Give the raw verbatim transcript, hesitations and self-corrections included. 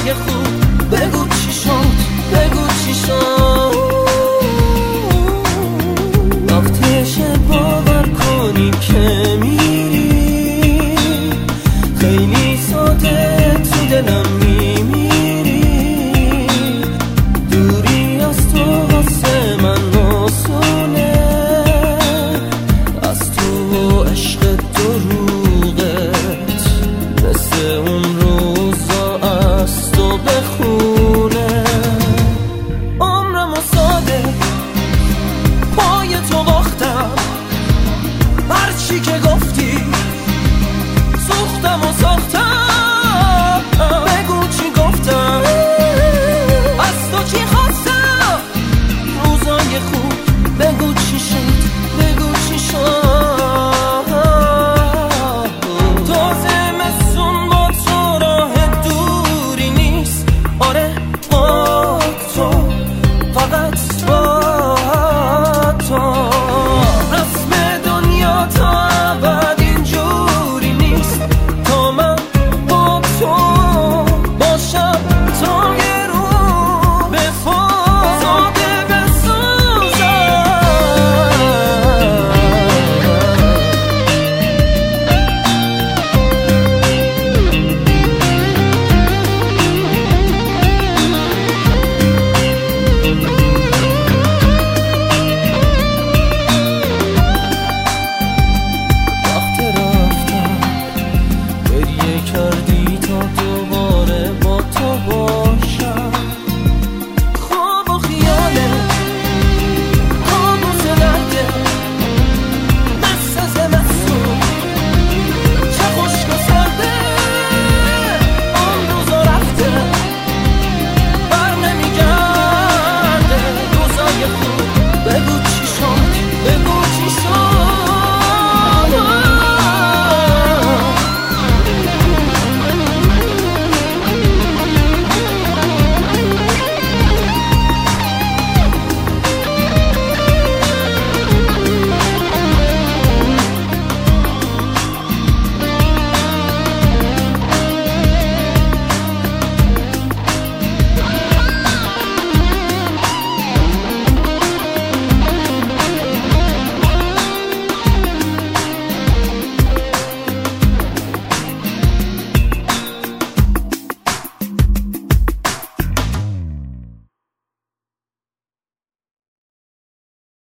روزای خوب بگو چی شد، بگو چی شد. وقتشه باور کنی که میری، خیلی ساده تو دلم میمیری. دوری از تو واسه من آسونه، از تو و عشق دروغت مثل اون روزا از تو بخونه. عمرم و ساده پای تو باختم، هرچی که گفتی